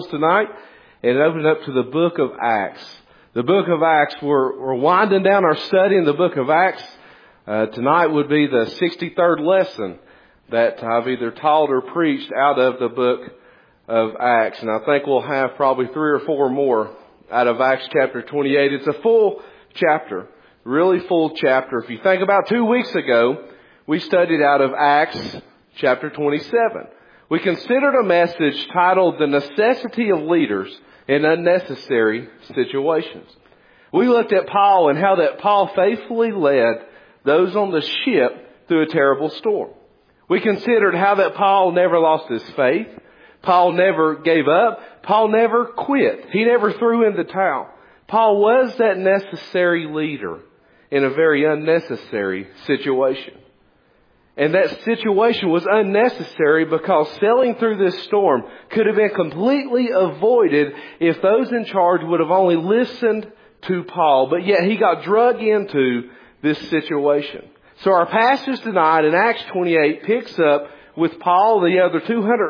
tonight and open up to the book of Acts. The book of Acts, we're winding down our study in the book of Acts. Tonight would be the 63rd lesson that I've either taught or preached out of the book of Acts. And I think we'll have probably 3 or 4 more out of Acts chapter 28. It's a full chapter, really full chapter. If you think about 2 weeks ago, we studied out of Acts chapter 27. We considered a message titled The Necessity of Leaders in Unnecessary Situations. We looked at Paul and how that Paul faithfully led those on the ship through a terrible storm. We considered how that Paul never lost his faith. Paul never gave up. Paul never quit. He never threw in the towel. Paul was that necessary leader in a very unnecessary situation. And that situation was unnecessary because sailing through this storm could have been completely avoided if those in charge would have only listened to Paul. But yet he got drug into this situation. So our passage tonight in Acts 28 picks up with Paul and the other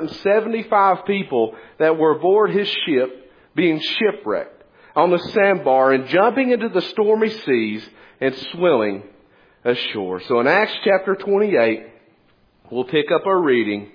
275 people that were aboard his ship being shipwrecked on the sandbar and jumping into the stormy seas and swimming ashore. So in Acts chapter 28, we'll pick up our reading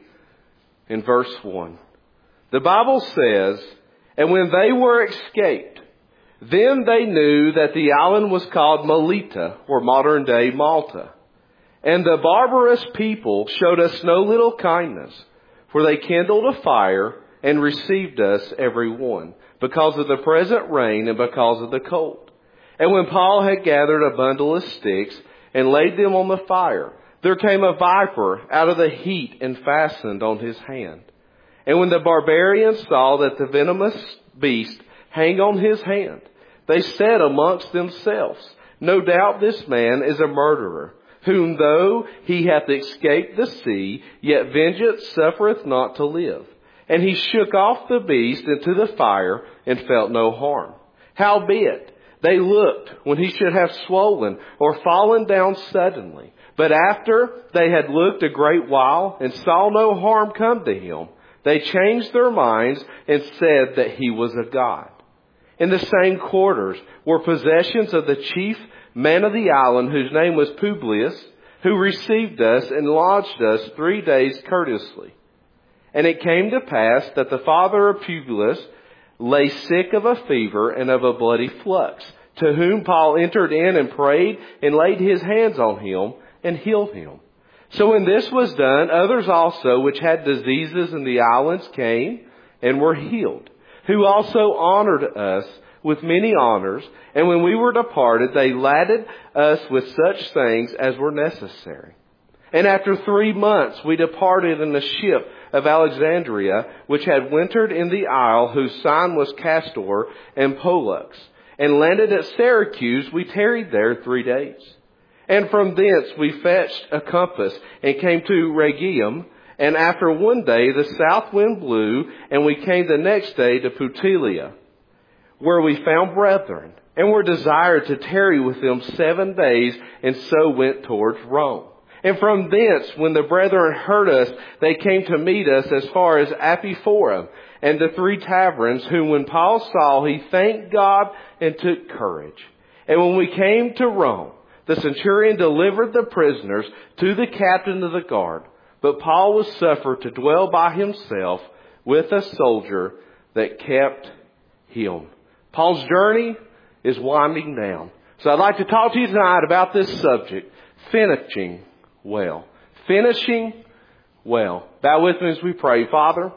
in verse 1. The Bible says, "And when they were escaped, then they knew that the island was called Melita, or modern day Malta. And the barbarous people showed us no little kindness, for they kindled a fire and received us every one, because of the present rain and because of the cold. And when Paul had gathered a bundle of sticks and laid them on the fire, there came a viper out of the heat and fastened on his hand. And when the barbarians saw that the venomous beast hang on his hand, they said amongst themselves, 'No doubt this man is a murderer, whom though he hath escaped the sea, yet vengeance suffereth not to live.' And he shook off the beast into the fire and felt no harm. Howbeit, they looked when he should have swollen or fallen down suddenly. But after they had looked a great while and saw no harm come to him, they changed their minds and said that he was a god. In the same quarters were possessions of the chief man of the island, whose name was Publius, who received us and lodged us 3 days courteously. And it came to pass that the father of Publius lay sick of a fever and of a bloody flux, to whom Paul entered in and prayed and laid his hands on him and healed him. So when this was done, others also which had diseases in the islands came and were healed, who also honored us with many honors. And when we were departed, they laded us with such things as were necessary. And after 3 months, we departed in the ship of Alexandria, which had wintered in the isle, whose sign was Castor and Pollux, and landed at Syracuse. We tarried there 3 days. And from thence we fetched a compass and came to Rhegium. And after 1 day the south wind blew, and we came the next day to Putelia, where we found brethren, and were desired to tarry with them 7 days, and so went towards Rome. And from thence, when the brethren heard us, they came to meet us as far as Apiphorum and the 3 taverns, whom when Paul saw, he thanked God and took courage. And when we came to Rome, the centurion delivered the prisoners to the captain of the guard. But Paul was suffered to dwell by himself with a soldier that kept him." Paul's journey is winding down. So I'd like to talk to you tonight about this subject, finishing well. Finishing well. Bow with me as we pray. Father,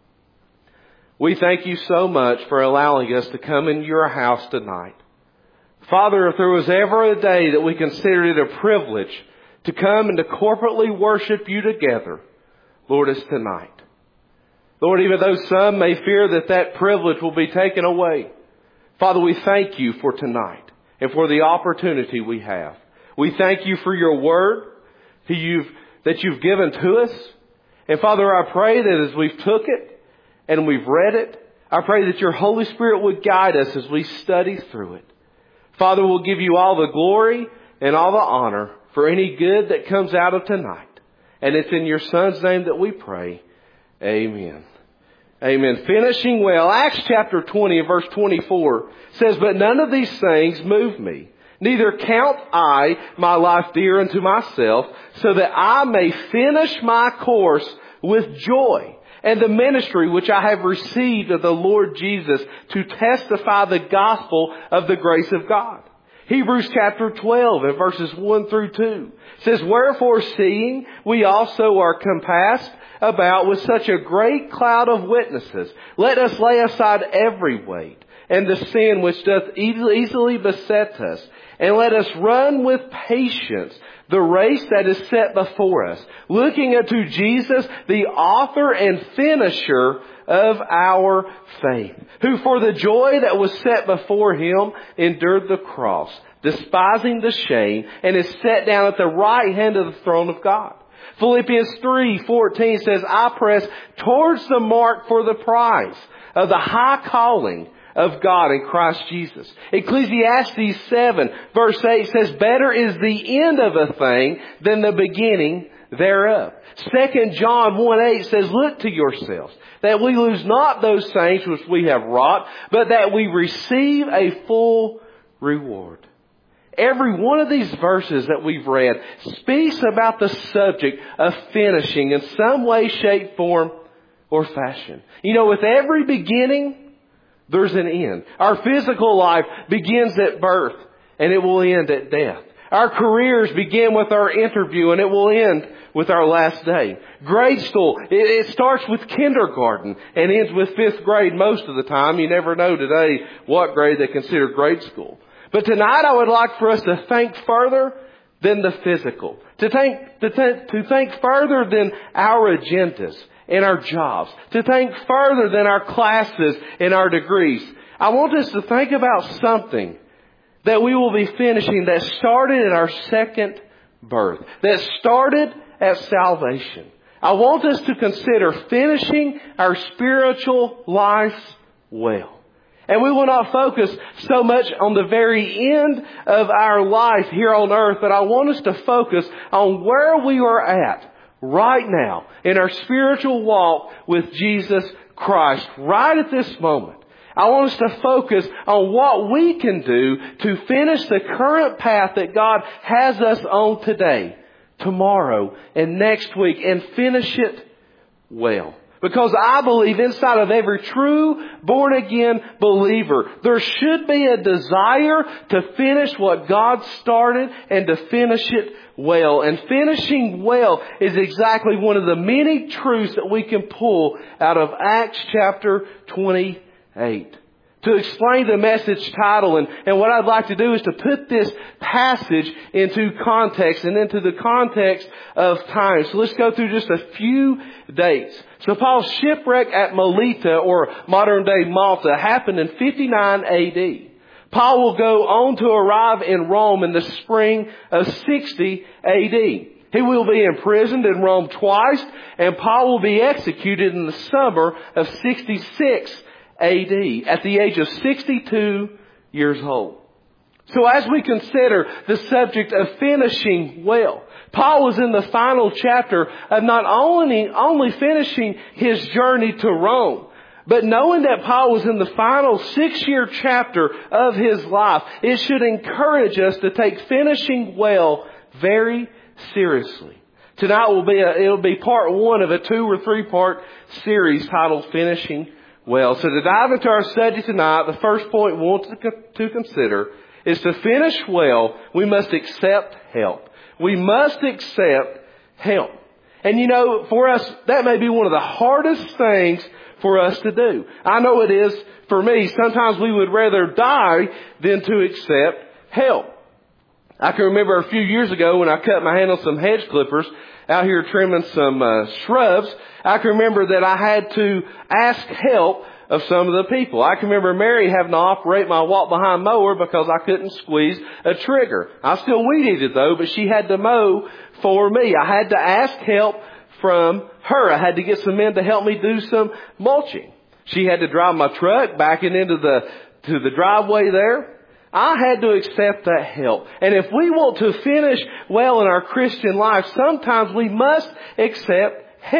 we thank you so much for allowing us to come into your house tonight. Father, if there was ever a day that we considered it a privilege to come and to corporately worship you together, Lord, it's tonight. Lord, even though some may fear that that privilege will be taken away, Father, we thank you for tonight and for the opportunity we have. We thank you for your word that you've given to us. And Father, I pray that as we've took it and we've read it, I pray that your Holy Spirit would guide us as we study through it. Father, we'll give you all the glory and all the honor for any good that comes out of tonight. And it's in your Son's name that we pray. Amen. Amen. Finishing well. Acts chapter 20 and verse 24 says, "But none of these things move me. Neither count I my life dear unto myself, so that I may finish my course with joy, and the ministry which I have received of the Lord Jesus to testify the gospel of the grace of God." Hebrews chapter 12 and verses 1 through 2 says, "Wherefore seeing we also are compassed about with such a great cloud of witnesses, let us lay aside every weight and the sin which doth easily beset us, and let us run with patience the race that is set before us, looking unto Jesus, the author and finisher of our faith, who for the joy that was set before him endured the cross, despising the shame, and is set down at the right hand of the throne of God." Philippians 3:14 says, "I press towards the mark for the prize of the high calling of God in Christ Jesus." Ecclesiastes 7 verse 8 says, "Better is the end of a thing than the beginning thereof." 2 John 1:8 says, "Look to yourselves, that we lose not those things which we have wrought, but that we receive a full reward." Every one of these verses that we've read speaks about the subject of finishing in some way, shape, form, or fashion. You know, with every beginning, there's an end. Our physical life begins at birth and it will end at death. Our careers begin with our interview and it will end with our last day. Grade school, it starts with kindergarten and ends with 5th grade most of the time. You never know today what grade they consider grade school. But tonight I would like for us to think further than the physical. To think further than our agendas and our jobs. To think further than our classes and our degrees. I want us to think about something that we will be finishing that started at our second birth. That started at salvation. I want us to consider finishing our spiritual lives well. And we will not focus so much on the very end of our life here on earth, but I want us to focus on where we are at right now in our spiritual walk with Jesus Christ, right at this moment. I want us to focus on what we can do to finish the current path that God has us on today, tomorrow, and next week, and finish it well. Because I believe inside of every true born-again believer, there should be a desire to finish what God started and to finish it well. And finishing well is exactly one of the many truths that we can pull out of Acts chapter 28. To explain the message title, and what I'd like to do is to put this passage into context and into the context of time. So let's go through just a few dates. So Paul's shipwreck at Melita, or modern day Malta, happened in 59 AD. Paul will go on to arrive in Rome in the spring of 60 AD. He will be imprisoned in Rome twice, and Paul will be executed in the summer of 66 AD at the age of 62 years old. So as we consider the subject of finishing well, Paul was in the final chapter of not only finishing his journey to Rome, but knowing that Paul was in the final 6-year chapter of his life, it should encourage us to take finishing well very seriously. Tonight it'll be part 1 of a 2 or 3 part series titled Finishing Well. So to dive into our study tonight, the first point we want to consider is to finish well, we must accept help. We must accept help. And you know, for us, that may be one of the hardest things for us to do. I know it is for me. Sometimes we would rather die than to accept help. I can remember a few years ago when I cut my hand on some hedge clippers out here trimming some shrubs. I can remember that I had to ask help of some of the people. I can remember Mary having to operate my walk-behind mower because I couldn't squeeze a trigger. I still weed-eated though, but she had to mow for me. I had to ask help from her. I had to get some men to help me do some mulching. She had to drive my truck back into the driveway there. I had to accept that help. And if we want to finish well in our Christian life, sometimes we must accept help.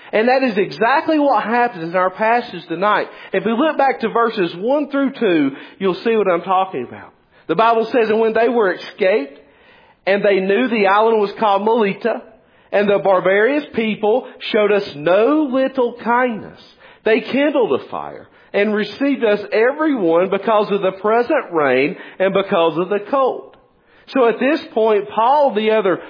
And that is exactly what happens in our passage tonight. If we look back to verses 1 through 2, you'll see what I'm talking about. The Bible says, and when they were escaped, and they knew the island was called Melita, and the barbarous people showed us no little kindness. They kindled a fire and received us every one because of the present rain and because of the cold. So at this point, Paul, the other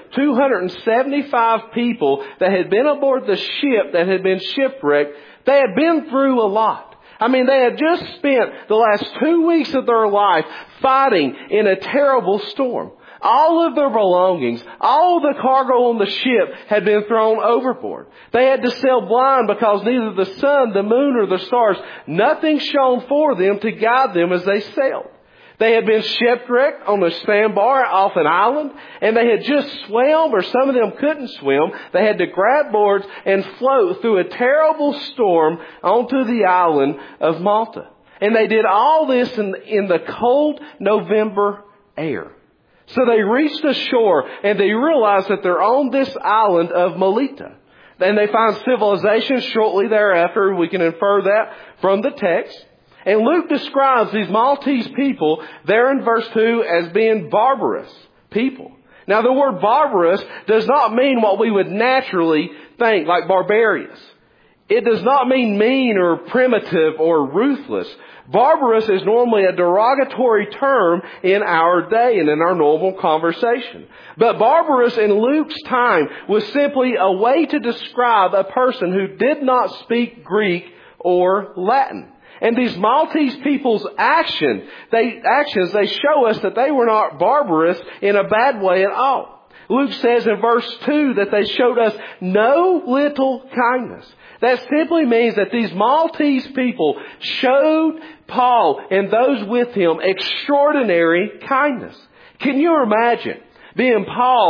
275 people that had been aboard the ship that had been shipwrecked, they had been through a lot. I mean, they had just spent the last 2 weeks of their life fighting in a terrible storm. All of their belongings, all the cargo on the ship had been thrown overboard. They had to sail blind because neither the sun, the moon, or the stars, nothing shone for them to guide them as they sailed. They had been shipwrecked on a sandbar off an island, and they had just swam, or some of them couldn't swim. They had to grab boards and float through a terrible storm onto the island of Malta. And they did all this in the cold November air. So they reached the shore and they realized that they're on this island of Melita. Then they find civilization shortly thereafter. We can infer that from the text. And Luke describes these Maltese people there in verse 2 as being barbarous people. Now the word barbarous does not mean what we would naturally think, like barbarious. It does not mean mean or primitive or ruthless. Barbarous is normally a derogatory term in our day and in our normal conversation. But barbarous in Luke's time was simply a way to describe a person who did not speak Greek or Latin. And these Maltese people's actions, they show us that they were not barbarous in a bad way at all. Luke says in verse 2 that they showed us no little kindness. That simply means that these Maltese people showed Paul and those with him extraordinary kindness. Can you imagine being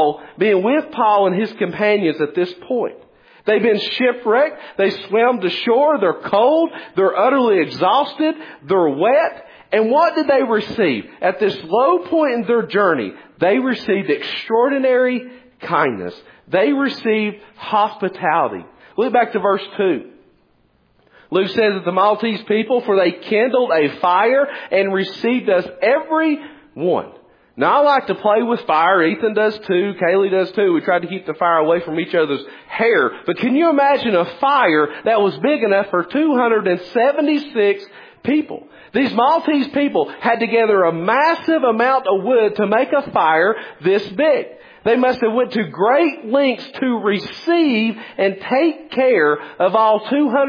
with Paul and his companions at this point? They've been shipwrecked. They swam to shore. They're cold. They're utterly exhausted. They're wet. And what did they receive? At this low point in their journey, they received extraordinary kindness. They received hospitality. Look back to verse 2. Luke says that the Maltese people, for they kindled a fire and received us every one. Now I like to play with fire. Ethan does too. Kaylee does too. We tried to keep the fire away from each other's hair. But can you imagine a fire that was big enough for 276 people? These Maltese people had to gather a massive amount of wood to make a fire this big. They must have went to great lengths to receive and take care of all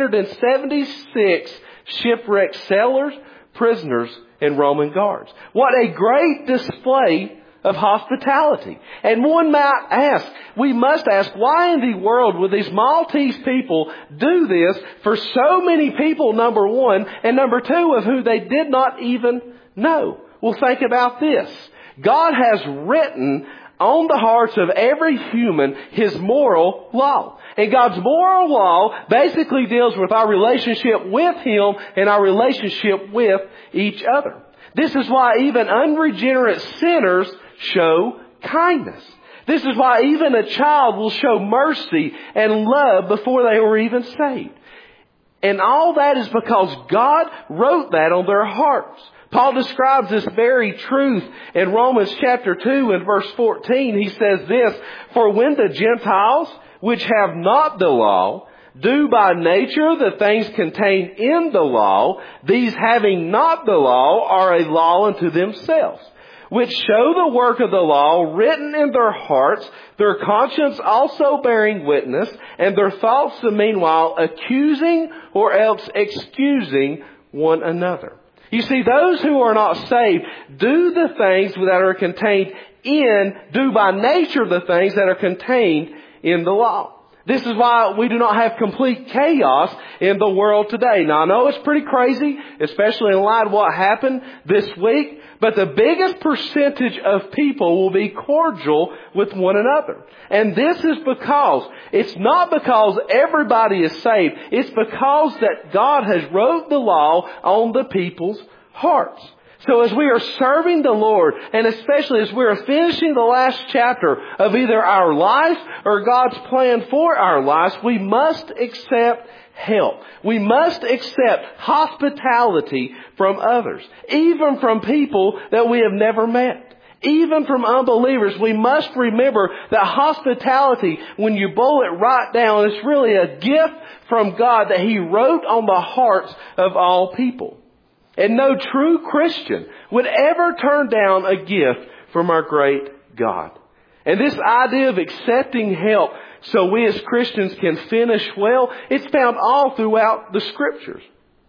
276 shipwrecked sailors, prisoners, and Roman guards. What a great display of hospitality. And one might ask, we must ask, why in the world would these Maltese people do this for so many people, number one, and number two, of who they did not even know? Well, think about this. God has written on the hearts of every human His moral law. And God's moral law basically deals with our relationship with Him and our relationship with each other. This is why even unregenerate sinners show kindness. This is why even a child will show mercy and love before they were even saved. And all that is because God wrote that on their hearts. Paul describes this very truth in Romans chapter 2 and verse 14. He says this, for when the Gentiles, which have not the law, do by nature the things contained in the law, these having not the law are a law unto themselves, which show the work of the law written in their hearts, their conscience also bearing witness, and their thoughts the meanwhile accusing or else excusing one another. You see, those who are not saved do the things that are contained do by nature the things that are contained in the law. This is why we do not have complete chaos in the world today. Now, I know it's pretty crazy, especially in light of what happened this week, but the biggest percentage of people will be cordial with one another. And this is because, it's not because everybody is saved, it's because that God has wrote the law on the people's hearts. So as we are serving the Lord, and especially as we are finishing the last chapter of either our life or God's plan for our lives, we must accept help. We must accept hospitality from others, even from people that we have never met. Even from unbelievers, we must remember that hospitality, when you boil it right down, is really a gift from God that He wrote on the hearts of all people. And no true Christian would ever turn down a gift from our great God. And this idea of accepting help so we as Christians can finish well, it's found all throughout the Scriptures.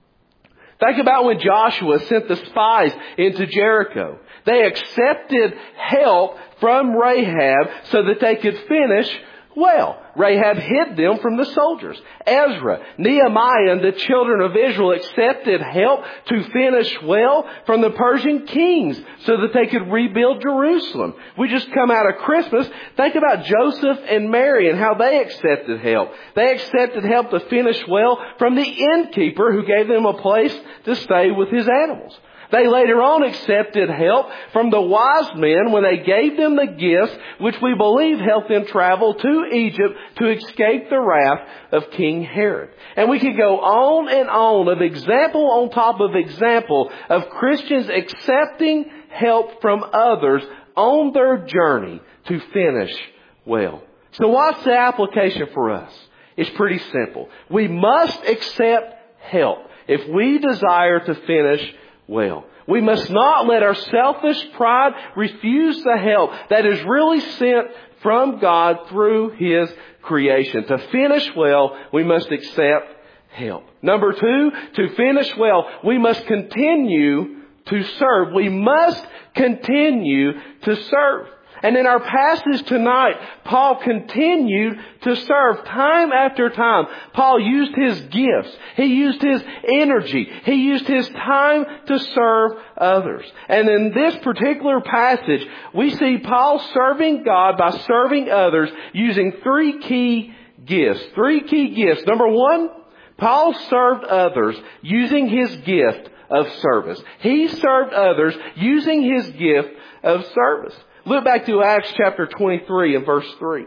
Think about when Joshua sent the spies into Jericho. They accepted help from Rahab so that they could finish well. Rahab hid them from the soldiers. Ezra, Nehemiah, and the children of Israel accepted help to finish well from the Persian kings so that they could rebuild Jerusalem. We just come out of Christmas. Think about Joseph and Mary and how they accepted help. They accepted help to finish well from the innkeeper who gave them a place to stay with his animals. They later on accepted help from the wise men when they gave them the gifts which we believe helped them travel to Egypt to escape the wrath of King Herod. And we could go on and on of example on top of example of Christians accepting help from others on their journey to finish well. So what's the application for us? It's pretty simple. We must accept help if we desire to finish well. We must not let our selfish pride refuse the help that is really sent from God through His creation. To finish well, we must accept help. Number 2, to finish well, we must continue to serve. We must continue to serve. And in our passage tonight, Paul continued to serve time after time. Paul used his gifts. He used his energy. He used his time to serve others. And in this particular passage, we see Paul serving God by serving others using 3 key gifts. 3 key gifts. Number 1, Paul served others using his gift of service. He served others using his gift of service. Look back to Acts chapter 28 verse 3.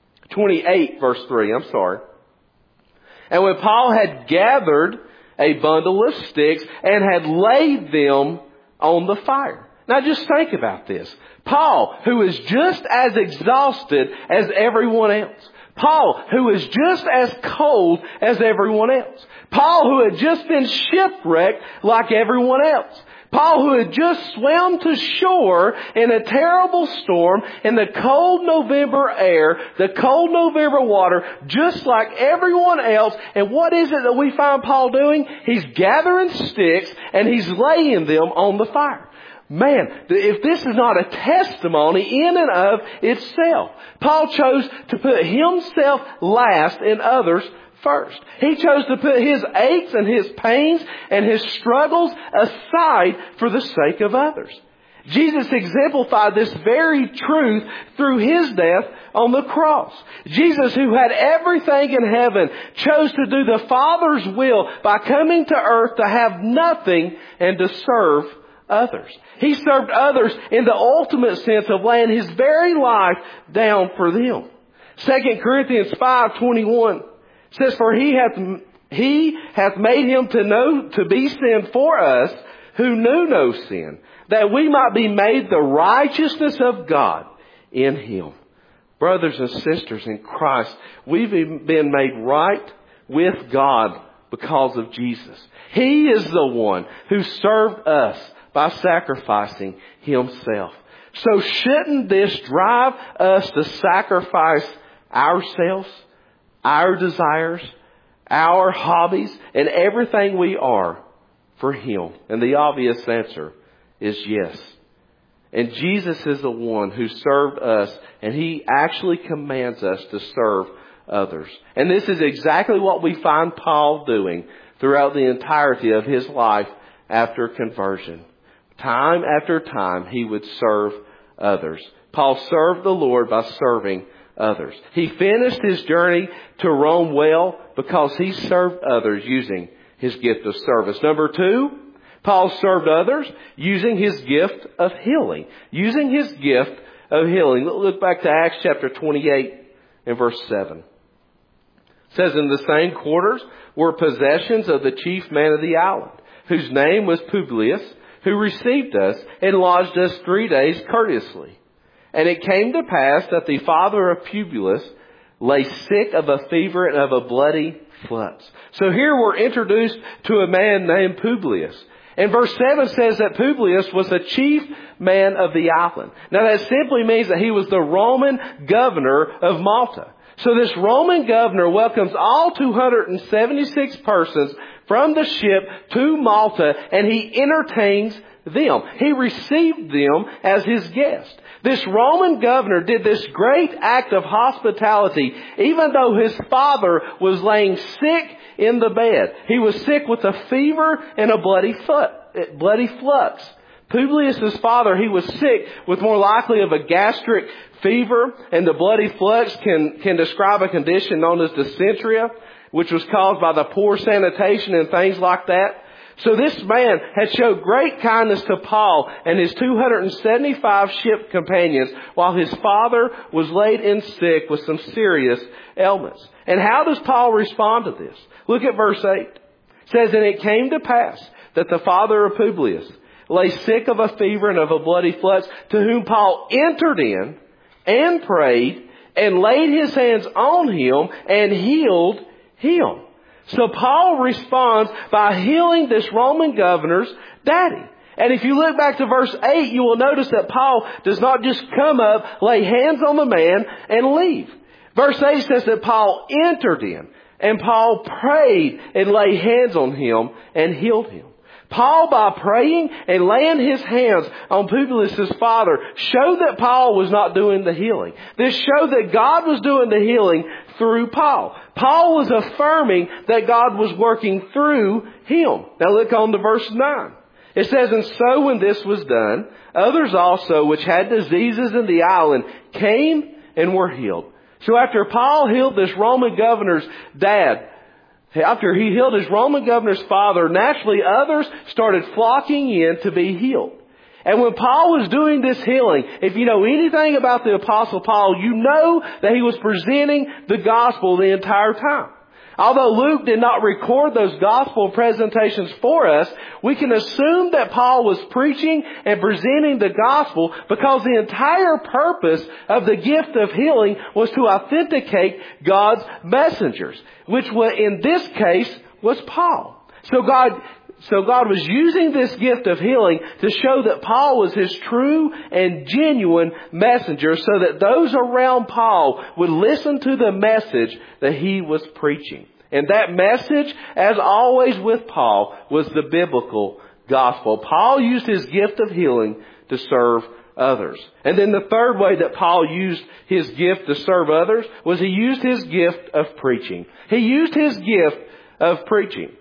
And when Paul had gathered a bundle of sticks and had laid them on the fire. Now just think about this. Paul, who is just as exhausted as everyone else. Paul, who is just as cold as everyone else. Paul, who had just been shipwrecked like everyone else. Paul, who had just swam to shore in a terrible storm in the cold November air, the cold November water, just like everyone else. And what is it that we find Paul doing? He's gathering sticks and he's laying them on the fire. Man, if this is not a testimony in and of itself. Paul chose to put himself last and others first. He chose to put his aches and his pains and his struggles aside for the sake of others. Jesus exemplified this very truth through His death on the cross. Jesus, who had everything in heaven, chose to do the Father's will by coming to earth to have nothing and to serve others. He served others in the ultimate sense of laying His very life down for them. 2 Corinthians 5:21 says, "For he hath made Him to be sin for us, who knew no sin, that we might be made the righteousness of God in Him." Brothers and sisters in Christ, we've been made right with God because of Jesus. He is the one who served us by sacrificing Himself. So shouldn't this drive us to sacrifice ourselves, our desires, our hobbies, and everything we are for Him? And the obvious answer is yes. And Jesus is the one who served us, and He actually commands us to serve others. And this is exactly what we find Paul doing throughout the entirety of his life after conversion. Time after time, he would serve others. Paul served the Lord by serving others. He finished his journey to Rome well because he served others using his gift of service. Number 2, Paul served others using his gift of healing. Using his gift of healing. Look back to Acts chapter 28 and verse 7. It says, in the same quarters were possessions of the chief man of the island, whose name was Publius, who received us and lodged us 3 days courteously. And it came to pass that the father of Publius lay sick of a fever and of a bloody flux. So here we're introduced to a man named Publius. And verse 7 says that Publius was the chief man of the island. Now that simply means that he was the Roman governor of Malta. So this Roman governor welcomes all 276 persons from the ship to Malta, and he entertains them. He received them as his guest. This Roman governor did this great act of hospitality, even though his father was laying sick in the bed. He was sick with a fever and a bloody flux. Publius' father, he was sick with more likely of a gastric fever, and the bloody flux can describe a condition known as dysentery, which was caused by the poor sanitation and things like that. So this man had showed great kindness to Paul and his 275 ship companions while his father was laid in sick with some serious ailments. And how does Paul respond to this? Look at verse 8. It says, and it came to pass that the father of Publius lay sick of a fever and of a bloody flux, to whom Paul entered in and prayed and laid his hands on him and healed him. So Paul responds by healing this Roman governor's daddy. And if you look back to verse 8, you will notice that Paul does not just come up, lay hands on the man, and leave. Verse 8 says that Paul entered in, and Paul prayed and laid hands on him and healed him. Paul, by praying and laying his hands on Publius' father, showed that Paul was not doing the healing. This showed that God was doing the healing through Paul. Paul was affirming that God was working through him. Now look on to verse 9. It says, and so when this was done, others also which had diseases in the island came and were healed. So after Paul healed this Roman governor's dad, after he healed his Roman governor's father, naturally others started flocking in to be healed. And when Paul was doing this healing, if you know anything about the Apostle Paul, you know that he was presenting the gospel the entire time. Although Luke did not record those gospel presentations for us, we can assume that Paul was preaching and presenting the gospel because the entire purpose of the gift of healing was to authenticate God's messengers, which in this case was Paul. So God was using this gift of healing to show that Paul was his true and genuine messenger, so that those around Paul would listen to the message that he was preaching. And that message, as always with Paul, was the biblical gospel. Paul used his gift of healing to serve others. And then the third way that Paul used his gift to serve others was he used his gift of preaching. He used his gift of preaching.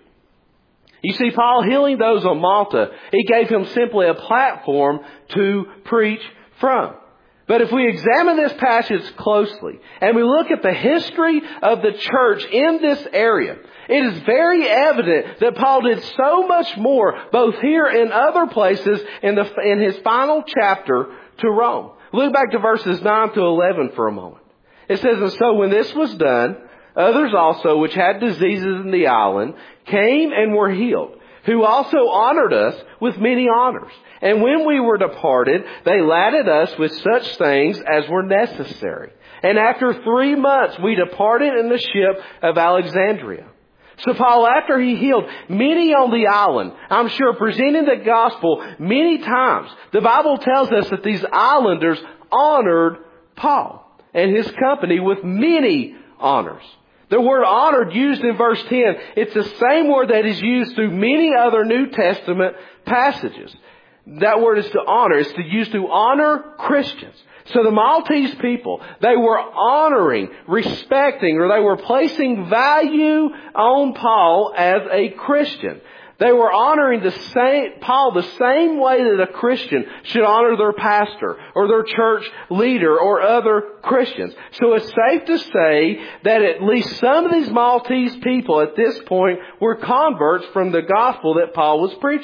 You see, Paul healing those on Malta, he gave him simply a platform to preach from. But if we examine this passage closely and we look at the history of the church in this area, it is very evident that Paul did so much more, both here and other places in his final chapter to Rome. Look back to verses 9 to 11 for a moment. It says, and so when this was done, others also which had diseases in the island came and were healed, who also honored us with many honors. And when we were departed, they laded us with such things as were necessary. And after 3 months, we departed in the ship of Alexandria. So Paul, after he healed many on the island, I'm sure presenting the gospel many times, the Bible tells us that these islanders honored Paul and his company with many honors. The word honored used in verse 10, it's the same word that is used through many other New Testament passages. That word is to honor. It's used to honor Christians. So the Maltese people, they were honoring, respecting, or they were placing value on Paul as a Christian. They were honoring Paul the same way that a Christian should honor their pastor or their church leader or other Christians. So it's safe to say that at least some of these Maltese people at this point were converts from the gospel that Paul was preaching.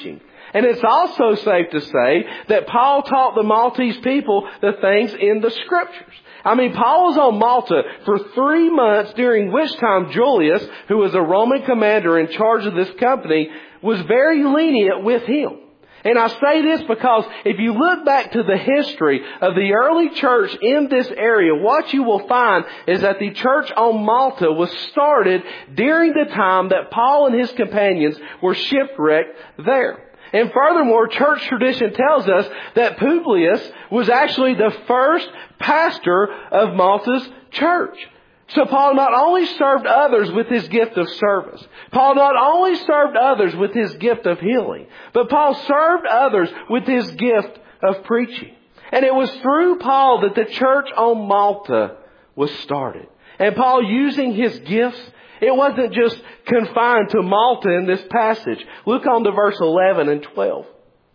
And it's also safe to say that Paul taught the Maltese people the things in the Scriptures. I mean, Paul was on Malta for 3 months, during which time Julius, who was a Roman commander in charge of this company, was very lenient with him. And I say this because if you look back to the history of the early church in this area, what you will find is that the church on Malta was started during the time that Paul and his companions were shipwrecked there. And furthermore, church tradition tells us that Publius was actually the first pastor of Malta's church. So Paul not only served others with his gift of service, Paul not only served others with his gift of healing, but Paul served others with his gift of preaching. And it was through Paul that the church on Malta was started. And Paul, using his gifts, it wasn't just confined to Malta in this passage. Look on to verse 11 and 12.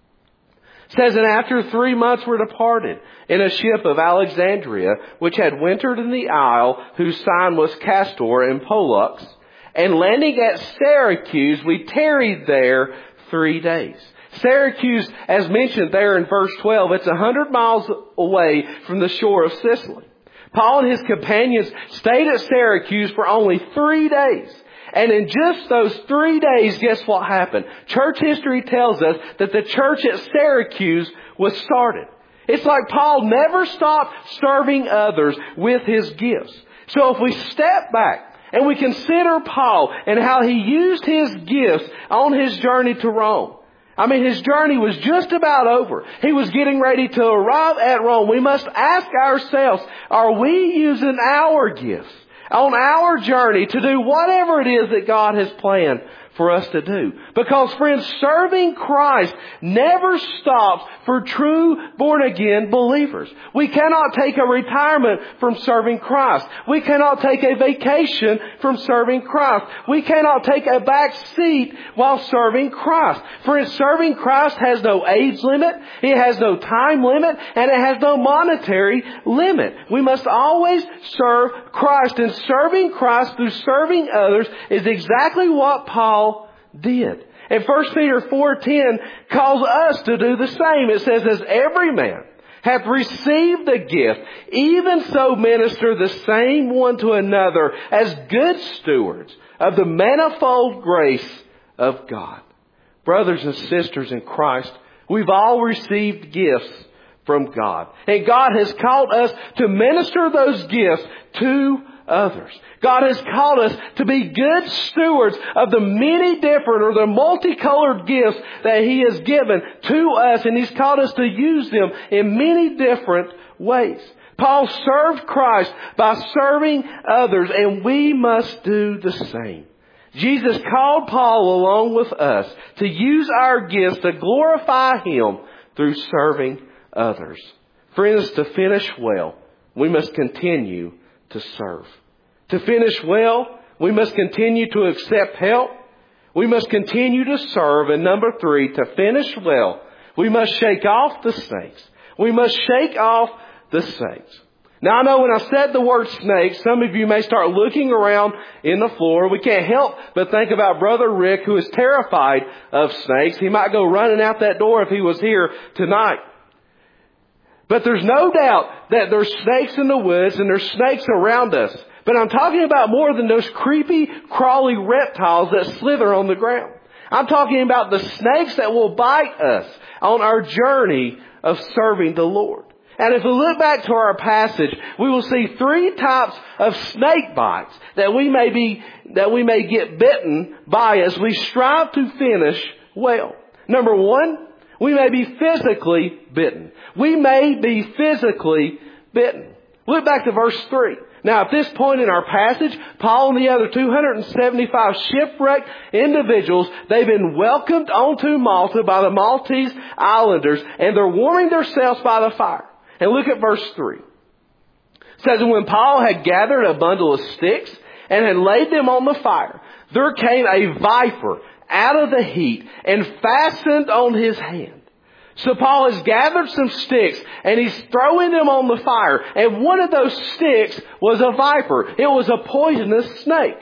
It says, and after 3 months were departed in a ship of Alexandria, which had wintered in the isle, whose sign was Castor and Pollux, and landing at Syracuse, we tarried there 3 days. Syracuse, as mentioned there in verse 12, it's 100 miles away from the shore of Sicily. Paul and his companions stayed at Syracuse for only 3 days. And in just those 3 days, guess what happened? Church history tells us that the church at Syracuse was started. It's like Paul never stopped serving others with his gifts. So if we step back and we consider Paul and how he used his gifts on his journey to Rome. I mean, his journey was just about over. He was getting ready to arrive at Rome. We must ask ourselves, are we using our gifts on our journey to do whatever it is that God has planned for us to do? Because, friends, serving Christ never stops for true born-again believers. We cannot take a retirement from serving Christ. We cannot take a vacation from serving Christ. We cannot take a back seat while serving Christ. Friends, serving Christ has no age limit, it has no time limit, and it has no monetary limit. We must always serve Christ, and serving Christ through serving others is exactly what Paul did. And 1 Peter 4:10 calls us to do the same. It says, as every man hath received the gift, even so minister the same one to another as good stewards of the manifold grace of God. Brothers and sisters in Christ, we've all received gifts from God. And God has called us to minister those gifts to others. God has called us to be good stewards of the many different or the multicolored gifts that He has given to us. And He's called us to use them in many different ways. Paul served Christ by serving others, and we must do the same. Jesus called Paul along with us to use our gifts to glorify Him through serving others. Friends, to finish well, we must continue to serve. To finish well, we must continue to accept help. We must continue to serve. And number 3, to finish well, we must shake off the snakes. We must shake off the snakes. Now, I know when I said the word snake, some of you may start looking around in the floor. We can't help but think about Brother Rick, who is terrified of snakes. He might go running out that door if he was here tonight. But there's no doubt that there's snakes in the woods and there's snakes around us. But I'm talking about more than those creepy, crawly reptiles that slither on the ground. I'm talking about the snakes that will bite us on our journey of serving the Lord. And if we look back to our passage, we will see 3 types of snake bites that we may get bitten by as we strive to finish well. Number 1, we may be physically bitten. We may be physically bitten. Look back to verse 3. Now, at this point in our passage, Paul and the other 275 shipwrecked individuals, they've been welcomed onto Malta by the Maltese islanders, and they're warming themselves by the fire. And look at verse 3. It says, and when Paul had gathered a bundle of sticks and had laid them on the fire, there came a viper out of the heat and fastened on his hand. So Paul has gathered some sticks and he's throwing them on the fire. And one of those sticks was a viper. It was a poisonous snake.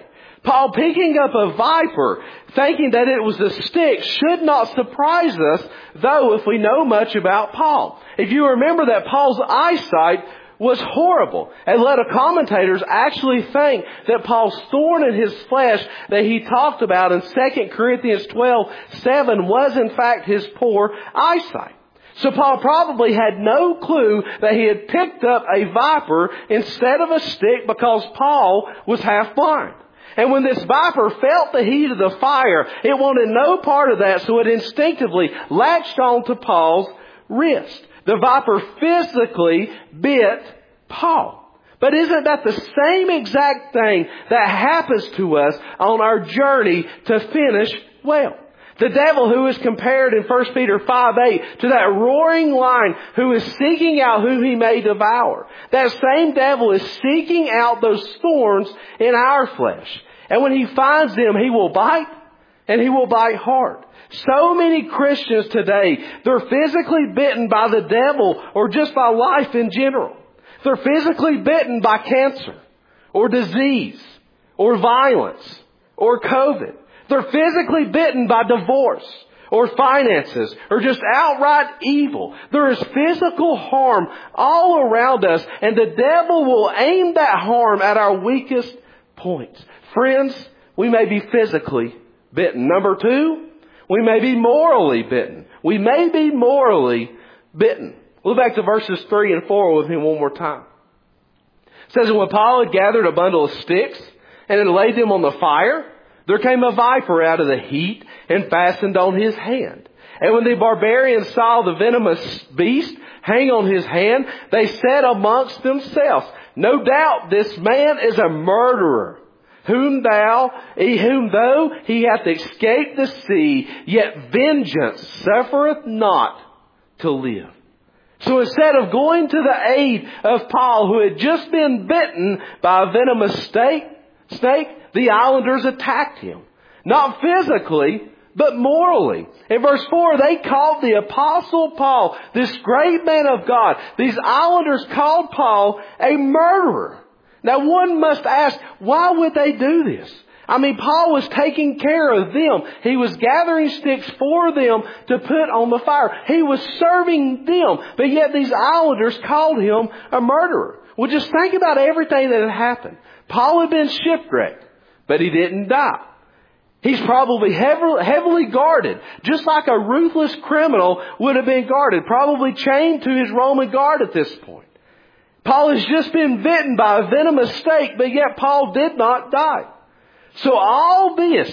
Paul picking up a viper, thinking that it was a stick, should not surprise us, though, if we know much about Paul. If you remember that Paul's eyesight was horrible, and let commentators actually think that Paul's thorn in his flesh that he talked about in 2 Corinthians 12:7 was in fact his poor eyesight. So Paul probably had no clue that he had picked up a viper instead of a stick because Paul was half blind. And when this viper felt the heat of the fire, it wanted no part of that, so it instinctively latched onto Paul's wrist. The viper physically bit Paul. But isn't that the same exact thing that happens to us on our journey to finish well? The devil, who is compared in 1 Peter 5:8 to that roaring lion who is seeking out who he may devour. That same devil is seeking out those thorns in our flesh. And when he finds them, he will bite, and he will bite hard. So many Christians today, they're physically bitten by the devil or just by life in general. They're physically bitten by cancer or disease or violence or COVID. They're physically bitten by divorce or finances or just outright evil. There is physical harm all around us, and the devil will aim that harm at our weakest points. Friends, we may be physically bitten. Number 2, we may be morally bitten. We may be morally bitten. Look back to verses 3 and 4 with me one more time. It says, when Paul had gathered a bundle of sticks and had laid them on the fire, there came a viper out of the heat and fastened on his hand. And when the barbarians saw the venomous beast hang on his hand, they said amongst themselves, no doubt this man is a murderer, whom though he hath escaped the sea, yet vengeance suffereth not to live. So instead of going to the aid of Paul, who had just been bitten by a venomous snake, the islanders attacked him. Not physically, but morally. In verse 4, they called the Apostle Paul, this great man of God. These islanders called Paul a murderer. Now one must ask, why would they do this? I mean, Paul was taking care of them. He was gathering sticks for them to put on the fire. He was serving them. But yet these islanders called him a murderer. Well, just think about everything that had happened. Paul had been shipwrecked, but he didn't die. He's probably heavily guarded, just like a ruthless criminal would have been guarded, probably chained to his Roman guard at this point. Paul has just been bitten by a venomous snake, but yet Paul did not die. So all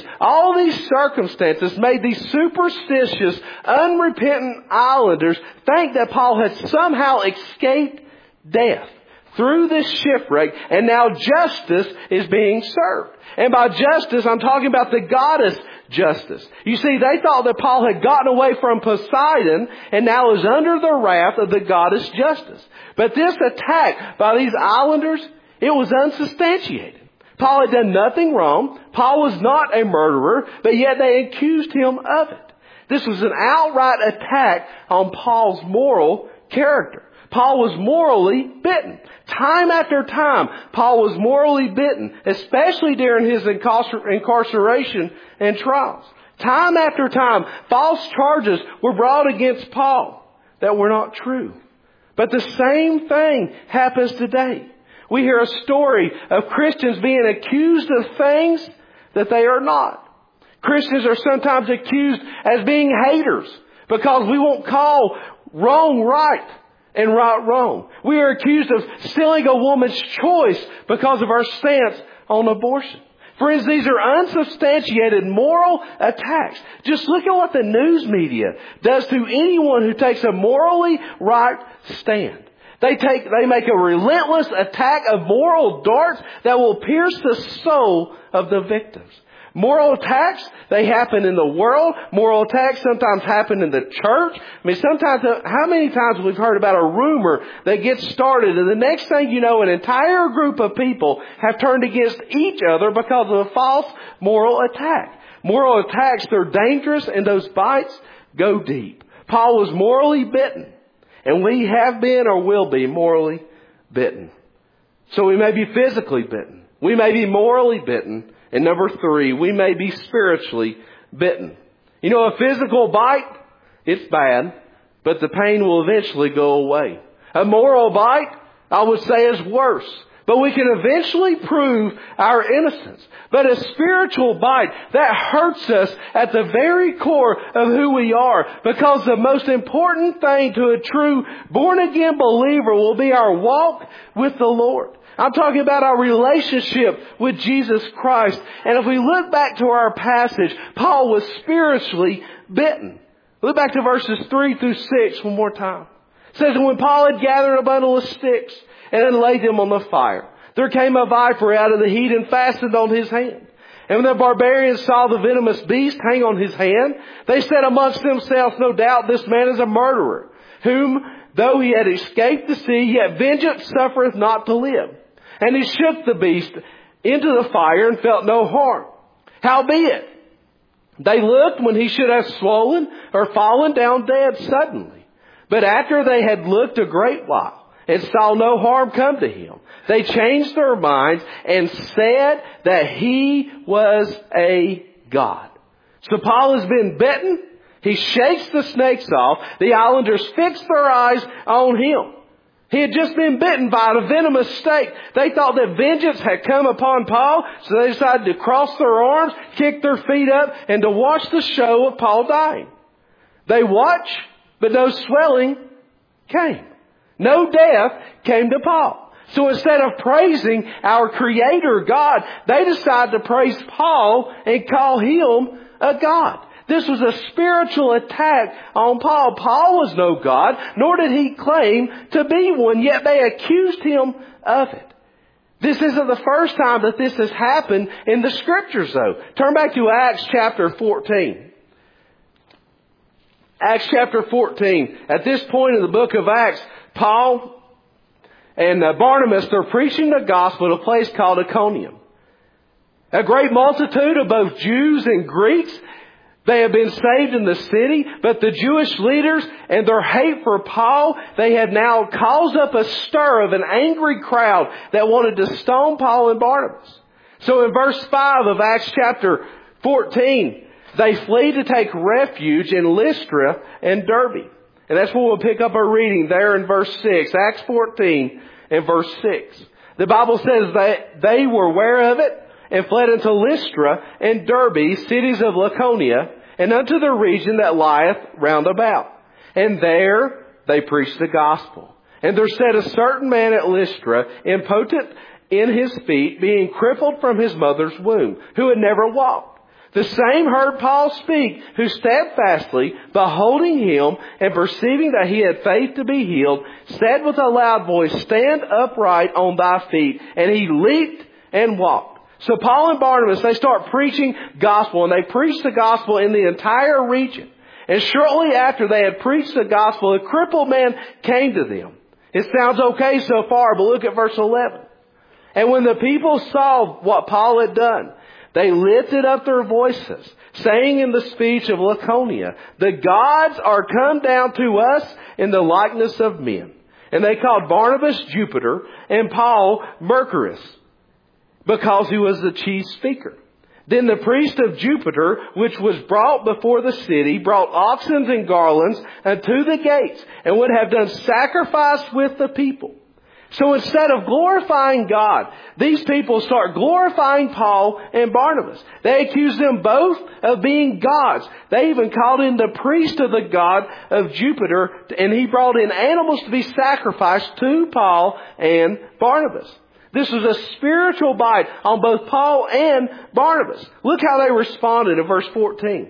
these circumstances made these superstitious, unrepentant islanders think that Paul had somehow escaped death through this shipwreck, and now justice is being served. And by justice, I'm talking about the goddess justice. You see, they thought that Paul had gotten away from Poseidon and now is under the wrath of the goddess justice. But this attack by these islanders, it was unsubstantiated. Paul had done nothing wrong. Paul was not a murderer, but yet they accused him of it. This was an outright attack on Paul's moral character. Paul was morally bitten. Time after time, Paul was morally bitten, especially during his incarceration and trials. Time after time, false charges were brought against Paul that were not true. But the same thing happens today. We hear a story of Christians being accused of things that they are not. Christians are sometimes accused as being haters because we won't call wrong right and right wrong. We are accused of stealing a woman's choice because of our stance on abortion. Friends, these are unsubstantiated moral attacks. Just look at what the news media does to anyone who takes a morally right stand. They make a relentless attack of moral darts that will pierce the soul of the victims. Moral attacks, they happen in the world. Moral attacks sometimes happen in the church. I mean, sometimes, how many times we've heard about a rumor that gets started and the next thing you know, an entire group of people have turned against each other because of a false moral attack. Moral attacks, they're dangerous and those bites go deep. Paul was morally bitten, and we have been or will be morally bitten. So we may be physically bitten. We may be morally bitten. And number 3, we may be spiritually bitten. You know, a physical bite, it's bad, but the pain will eventually go away. A moral bite, I would say, is worse. But we can eventually prove our innocence. But a spiritual bite, that hurts us at the very core of who we are. Because the most important thing to a true born-again believer will be our walk with the Lord. I'm talking about our relationship with Jesus Christ. And if we look back to our passage, Paul was spiritually bitten. Look back to verses 3 through 6 one more time. It says, "And when Paul had gathered a bundle of sticks and had laid them on the fire, there came a viper out of the heat and fastened on his hand. And when the barbarians saw the venomous beast hang on his hand, they said amongst themselves, 'No doubt this man is a murderer, whom, though he had escaped the sea, yet vengeance suffereth not to live.' And he shook the beast into the fire and felt no harm. Howbeit, they looked when he should have swollen or fallen down dead suddenly. But after they had looked a great while and saw no harm come to him, they changed their minds and said that he was a god." So Paul has been bitten. He shakes the snakes off. The islanders fix their eyes on him. He had just been bitten by a venomous snake. They thought that vengeance had come upon Paul, so they decided to cross their arms, kick their feet up, and to watch the show of Paul dying. They watched, but no swelling came. No death came to Paul. So instead of praising our Creator God, they decided to praise Paul and call him a god. This was a spiritual attack on Paul. Paul was no god, nor did he claim to be one, yet they accused him of it. This isn't the first time that this has happened in the Scriptures, though. Turn back to Acts chapter 14. Acts chapter 14. At this point in the book of Acts, Paul and Barnabas, they're preaching the gospel at a place called Iconium. A great multitude of both Jews and Greeks, they have been saved in the city, but the Jewish leaders and their hate for Paul, they had now caused up a stir of an angry crowd that wanted to stone Paul and Barnabas. So in verse 5 of Acts chapter 14, they flee to take refuge in Lystra and Derbe. And that's where we'll pick up our reading there in verse 6. Acts 14 and verse 6. The Bible says that they were aware of it and fled into Lystra and Derbe, cities of Lycaonia, and unto the region that lieth round about. And there they preached the gospel. And there sat a certain man at Lystra, impotent in his feet, being crippled from his mother's womb, who had never walked. The same heard Paul speak, who steadfastly, beholding him and perceiving that he had faith to be healed, said with a loud voice, "Stand upright on thy feet." And he leaped and walked. So Paul and Barnabas, they start preaching gospel, and they preach the gospel in the entire region. And shortly after they had preached the gospel, a crippled man came to them. It sounds okay so far, but look at verse 11. "And when the people saw what Paul had done, they lifted up their voices, saying in the speech of Lycaonia, 'The gods are come down to us in the likeness of men.' And they called Barnabas Jupiter and Paul Mercurius, because he was the chief speaker. Then the priest of Jupiter, which was brought before the city, brought oxen and garlands unto the gates, and would have done sacrifice with the people. So instead of glorifying God, these people start glorifying Paul and Barnabas. They accuse them both of being gods. They even called in the priest of the god of Jupiter, and he brought in animals to be sacrificed to Paul and Barnabas. This was a spiritual bite on both Paul and Barnabas. Look how they responded in verse 14.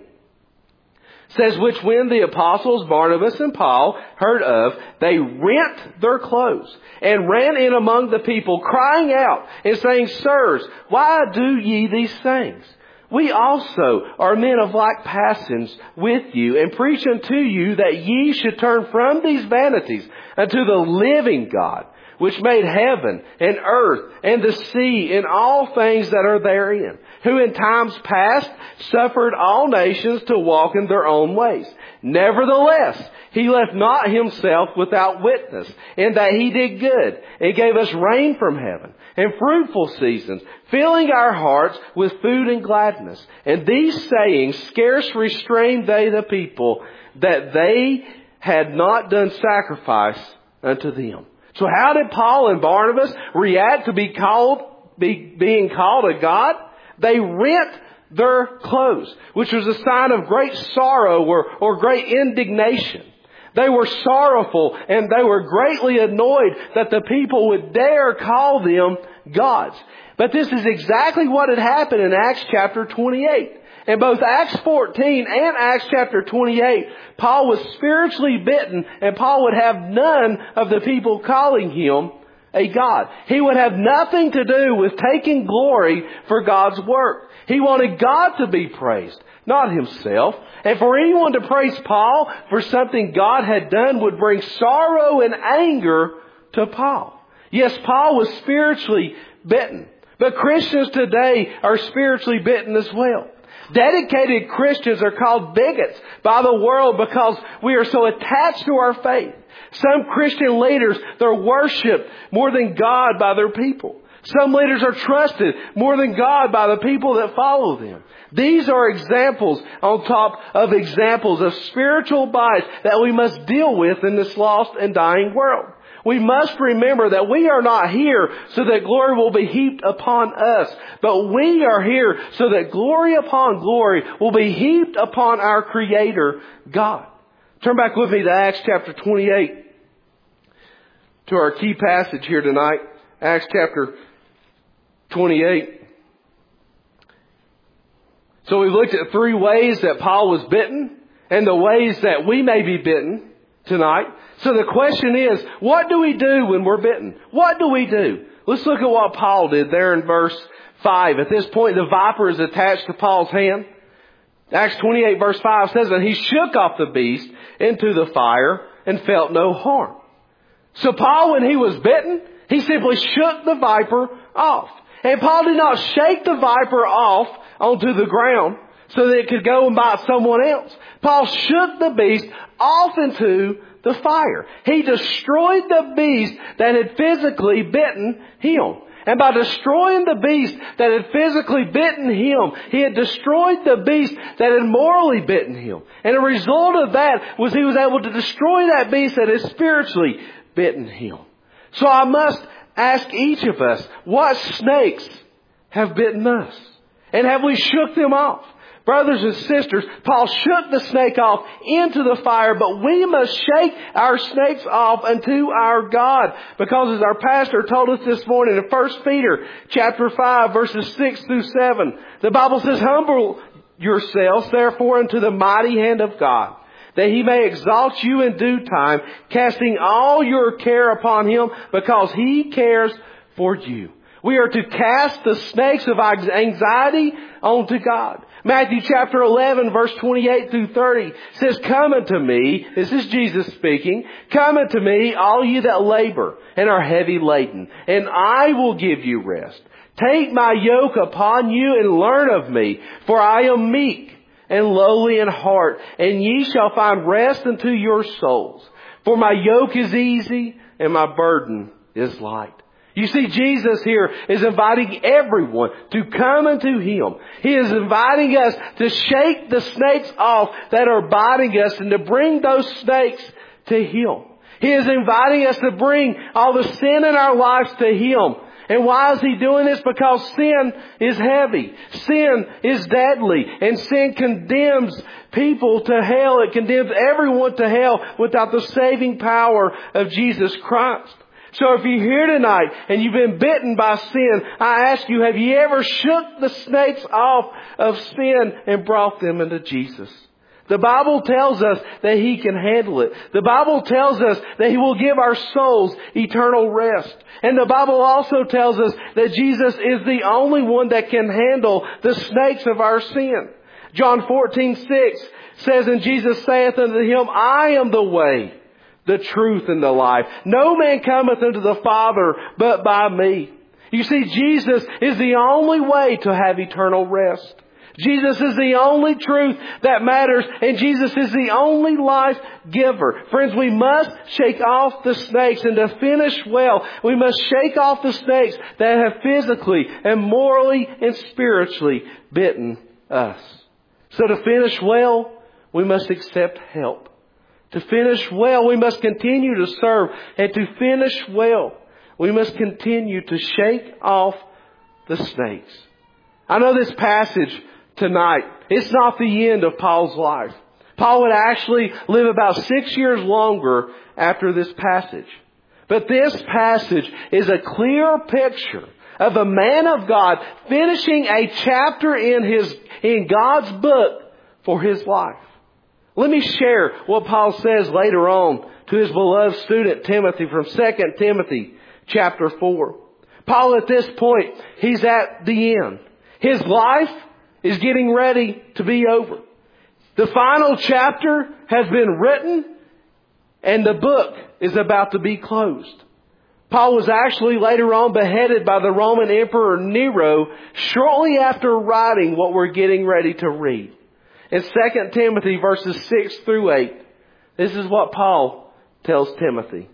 It says, "Which when the apostles Barnabas and Paul heard of, they rent their clothes and ran in among the people, crying out and saying, 'Sirs, why do ye these things? We also are men of like passions with you, and preach unto you that ye should turn from these vanities unto the living God, which made heaven and earth and the sea and all things that are therein, who in times past suffered all nations to walk in their own ways. Nevertheless, He left not himself without witness, in that he did good, and gave us rain from heaven, and fruitful seasons, filling our hearts with food and gladness. And these sayings scarce restrained they the people, that they had not done sacrifice unto them. So how did Paul and Barnabas react to being called a God? They rent their clothes, which was a sign of great sorrow or great indignation. They were sorrowful and they were greatly annoyed that the people would dare call them gods. But this is exactly what had happened in Acts chapter 28. In both Acts 14 and Acts chapter 28, Paul was spiritually bitten, and Paul would have none of the people calling him a god. He would have nothing to do with taking glory for God's work. He wanted God to be praised, not himself. And for anyone to praise Paul for something God had done would bring sorrow and anger to Paul. Yes, Paul was spiritually bitten, but Christians today are spiritually bitten as well. Dedicated Christians are called bigots by the world because we are so attached to our faith. Some Christian leaders, they're worshipped more than God by their people. Some leaders are trusted more than God by the people that follow them. These are examples on top of examples of spiritual bias that we must deal with in this lost and dying world. We must remember that we are not here so that glory will be heaped upon us, but we are here so that glory upon glory will be heaped upon our Creator, God. Turn back with me to Acts chapter 28, to our key passage here tonight. Acts chapter 28. So we've looked at 3 ways that Paul was bitten and the ways that we may be bitten tonight. So the question is, what do we do when we're bitten? What do we do? Let's look at what Paul did there in verse 5. At this point, the viper is attached to Paul's hand. Acts 28 verse 5 says that he shook off the beast into the fire and felt no harm. So Paul, when he was bitten, he simply shook the viper off. And Paul did not shake the viper off onto the ground so that it could go and bite someone else. Paul shook the beast off into the fire. He destroyed the beast that had physically bitten him. And by destroying the beast that had physically bitten him, he had destroyed the beast that had morally bitten him. And the result of that was he was able to destroy that beast that had spiritually bitten him. So I must ask each of us, what snakes have bitten us? And have we shook them off? Brothers and sisters, Paul shook the snake off into the fire, but we must shake our snakes off unto our God. Because as our pastor told us this morning in 1 Peter chapter 5 verses 6 through 7, the Bible says, humble yourselves therefore unto the mighty hand of God, that he may exalt you in due time, casting all your care upon him, because he cares for you. We are to cast the snakes of anxiety onto God. Matthew chapter 11 verse 28 through 30 says, come unto me, this is Jesus speaking, come unto me, all you that labor and are heavy laden, and I will give you rest. Take my yoke upon you and learn of me, for I am meek and lowly in heart, and ye shall find rest unto your souls. For my yoke is easy and my burden is light. You see, Jesus here is inviting everyone to come unto Him. He is inviting us to shake the snakes off that are biting us and to bring those snakes to Him. He is inviting us to bring all the sin in our lives to Him. And why is He doing this? Because sin is heavy. Sin is deadly. And sin condemns people to hell. It condemns everyone to hell without the saving power of Jesus Christ. So if you're here tonight and you've been bitten by sin, I ask you, have you ever shook the snakes off of sin and brought them into Jesus? The Bible tells us that He can handle it. The Bible tells us that He will give our souls eternal rest. And the Bible also tells us that Jesus is the only one that can handle the snakes of our sin. John 14:6 says, and Jesus saith unto him, I am the way, the truth, and the life. No man cometh unto the Father but by me. You see, Jesus is the only way to have eternal rest. Jesus is the only truth that matters, and Jesus is the only life giver. Friends, we must shake off the snakes, and to finish well, we must shake off the snakes that have physically and morally and spiritually bitten us. So to finish well, we must accept help. To finish well, we must continue to serve, and to finish well, we must continue to shake off the snakes. I know this passage tonight, it's not the end of Paul's life. Paul would actually live about 6 years longer after this passage. But this passage is a clear picture of a man of God finishing a chapter in God's book for his life. Let me share what Paul says later on to his beloved student Timothy from 2 Timothy chapter 4. Paul at this point, he's at the end. His life is getting ready to be over. The final chapter has been written and the book is about to be closed. Paul was actually later on beheaded by the Roman Emperor Nero shortly after writing what we're getting ready to read. In 2 Timothy verses 6 through 8, this is what Paul tells Timothy.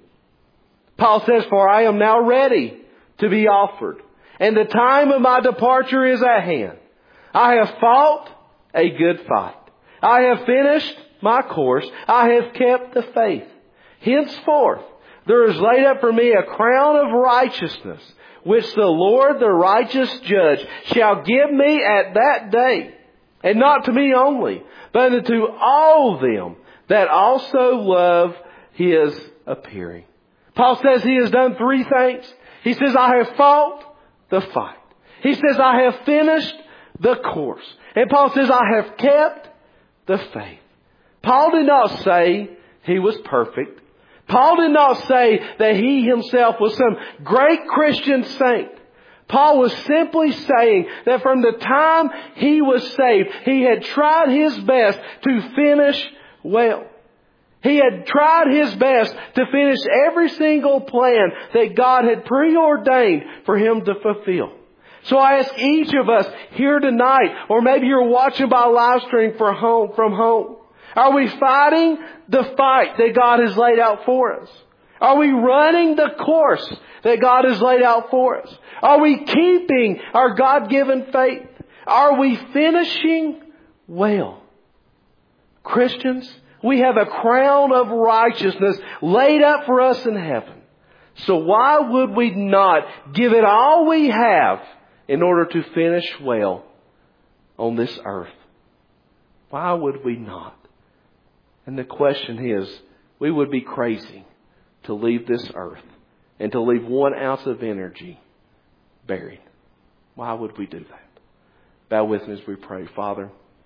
Paul says, "For I am now ready to be offered, and the time of my departure is at hand. I have fought a good fight. I have finished my course. I have kept the faith. Henceforth, there is laid up for me a crown of righteousness, which the Lord, the righteous judge, shall give me at that day. And not to me only, but unto all them that also love His appearing." Paul says he has done three things. He says, "I have fought the fight." He says, "I have finished the course." And Paul says, "I have kept the faith." Paul did not say he was perfect. Paul did not say that he himself was some great Christian saint. Paul was simply saying that from the time he was saved, he had tried his best to finish well. He had tried his best to finish every single plan that God had preordained for him to fulfill. So I ask each of us here tonight, or maybe you're watching by live stream from home, are we fighting the fight that God has laid out for us? Are we running the course that God has laid out for us? Are we keeping our God-given faith? Are we finishing well? Christians, we have a crown of righteousness laid up for us in heaven. So why would we not give it all we have in order to finish well on this earth? Why would we not? And the question is, we would be crazy to leave this earth and to leave 1 ounce of energy buried. Why would we do that? Bow with me as we pray. Father,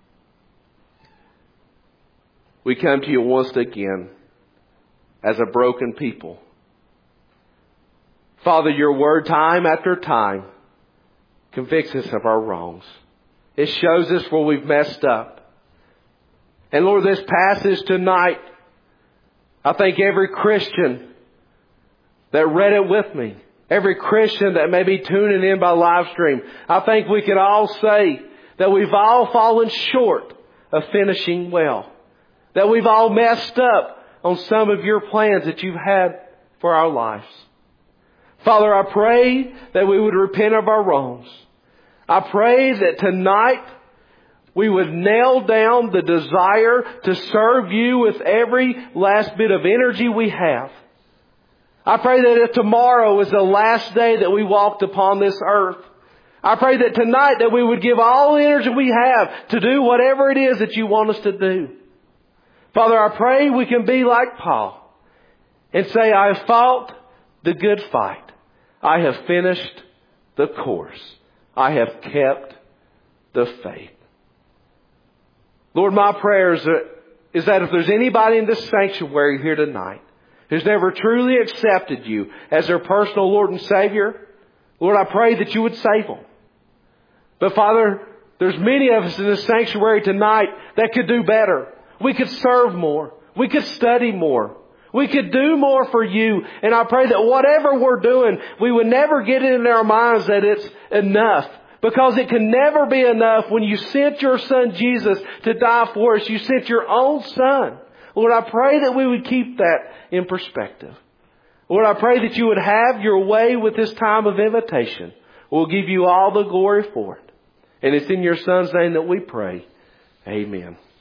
we come to you once again as a broken people. Father, your word time after time convicts us of our wrongs. It shows us where we've messed up. And Lord, this passage tonight, I think every Christian that read it with me, every Christian that may be tuning in by live stream, I think we can all say that we've all fallen short of finishing well. That we've all messed up on some of your plans that you've had for our lives. Father, I pray that we would repent of our wrongs. I pray that tonight we would nail down the desire to serve you with every last bit of energy we have. I pray that if tomorrow is the last day that we walked upon this earth, I pray that tonight that we would give all the energy we have to do whatever it is that you want us to do. Father, I pray we can be like Paul and say, "I have fought the good fight. I have finished the course. I have kept the faith." Lord, my prayer is that if there's anybody in this sanctuary here tonight who's never truly accepted you as their personal Lord and Savior, Lord, I pray that you would save them. But Father, there's many of us in this sanctuary tonight that could do better. We could serve more. We could study more. We could do more for you. And I pray that whatever we're doing, we would never get it in our minds that it's enough. Because it can never be enough when you sent your Son Jesus to die for us. You sent your own Son. Lord, I pray that we would keep that in perspective. Lord, I pray that you would have your way with this time of invitation. We'll give you all the glory for it. And it's in your Son's name that we pray. Amen.